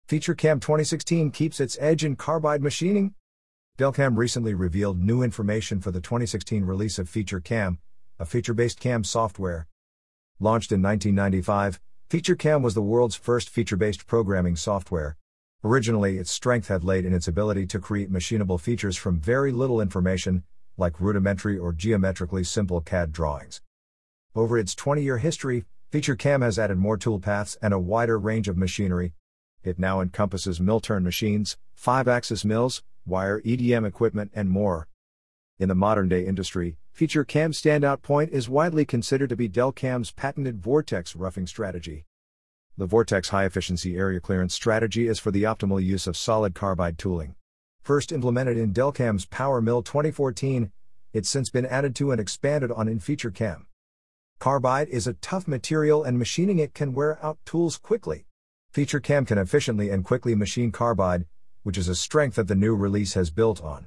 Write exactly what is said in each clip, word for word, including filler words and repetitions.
FeatureCam twenty sixteen keeps its edge in carbide machining. Delcam recently revealed new information for the twenty sixteen release of FeatureCam, a feature-based cam software. Launched in nineteen ninety-five, FeatureCam was the world's first feature-based programming software. Originally, its strength had laid in its ability to create machinable features from very little information, like rudimentary or geometrically simple C A D drawings. Over its twenty-year history, FeatureCam has added more toolpaths and a wider range of machinery. It now encompasses mill-turn machines, five-axis mills, wire E D M equipment, and more. In the modern-day industry, FeatureCam's standout point is widely considered to be Delcam's patented Vortex roughing strategy. The Vortex high-efficiency area clearance strategy is for the optimal use of solid carbide tooling. First implemented in Delcam's Power Mill twenty fourteen, it's since been added to and expanded on in FeatureCam. Carbide is a tough material and machining it can wear out tools quickly. FeatureCam can efficiently and quickly machine carbide, which is a strength that the new release has built on.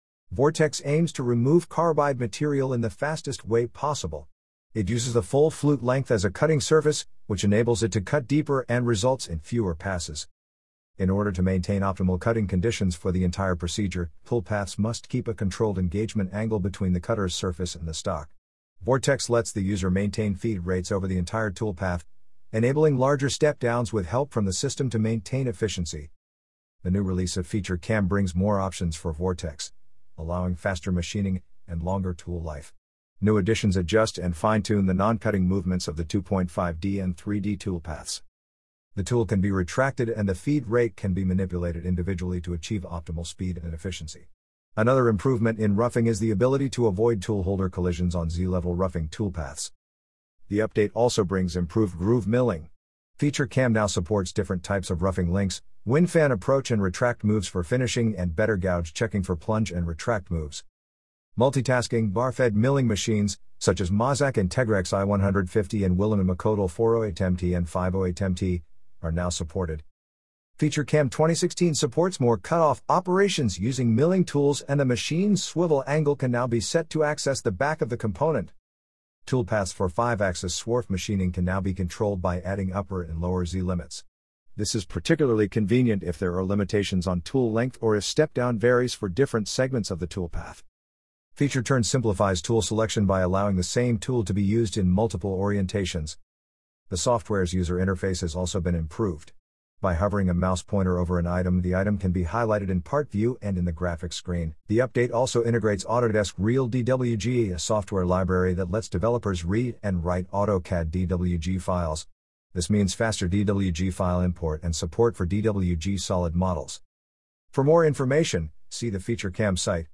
Vortex aims to remove carbide material in the fastest way possible. It uses the full flute length as a cutting surface, which enables it to cut deeper and results in fewer passes. In order to maintain optimal cutting conditions for the entire procedure, toolpaths must keep a controlled engagement angle between the cutter's surface and the stock. Vortex lets the user maintain feed rates over the entire toolpath, enabling larger step-downs with help from the system to maintain efficiency. The new release of FeatureCam brings more options for Vortex, allowing faster machining and longer tool life. New additions adjust and fine-tune the non-cutting movements of the two point five D and three D toolpaths. The tool can be retracted and the feed rate can be manipulated individually to achieve optimal speed and efficiency. Another improvement in roughing is the ability to avoid tool holder collisions on Z-level roughing toolpaths. The update also brings improved groove milling. FeatureCam now supports different types of roughing links, wind fan approach and retract moves for finishing, and better gouge checking for plunge and retract moves. Multitasking bar-fed milling machines, such as Mazak Integrex I one fifty and Willem and Makoto four oh eight M T and five oh eight M T, are now supported. FeatureCam twenty sixteen supports more cut-off operations using milling tools, and the machine's swivel angle can now be set to access the back of the component. Toolpaths for five-axis swarf machining can now be controlled by adding upper and lower Z limits. This is particularly convenient if there are limitations on tool length or if step-down varies for different segments of the toolpath. FeatureTurn simplifies tool selection by allowing the same tool to be used in multiple orientations. The software's user interface has also been improved. By hovering a mouse pointer over an item, the item can be highlighted in part view and in the graphics screen. The update also integrates Autodesk Real D W G, a software library that lets developers read and write AutoCAD D W G files. This means faster D W G file import and support for D W G solid models. For more information, see the FeatureCam site.